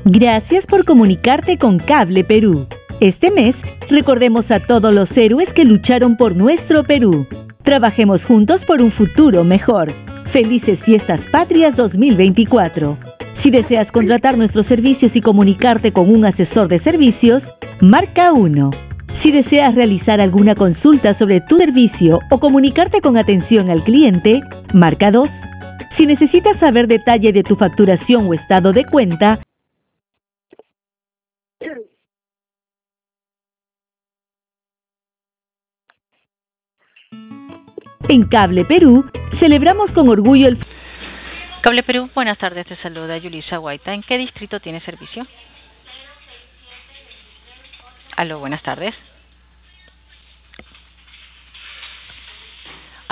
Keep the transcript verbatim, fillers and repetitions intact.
Gracias por comunicarte con Cable Perú. Este mes, recordemos a todos los héroes que lucharon por nuestro Perú. Trabajemos juntos por un futuro mejor. Felices Fiestas Patrias dos mil veinticuatro. Si deseas contratar nuestros servicios y comunicarte con un asesor de servicios, marca uno. Si deseas realizar alguna consulta sobre tu servicio o comunicarte con atención al cliente, marca dos. Si necesitas saber detalle de tu facturación o estado de cuenta, en Cable Perú, celebramos con orgullo el... Cable Perú, buenas tardes, te saluda Yulisa Guaita. ¿En qué distrito tiene servicio? Aló, buenas tardes.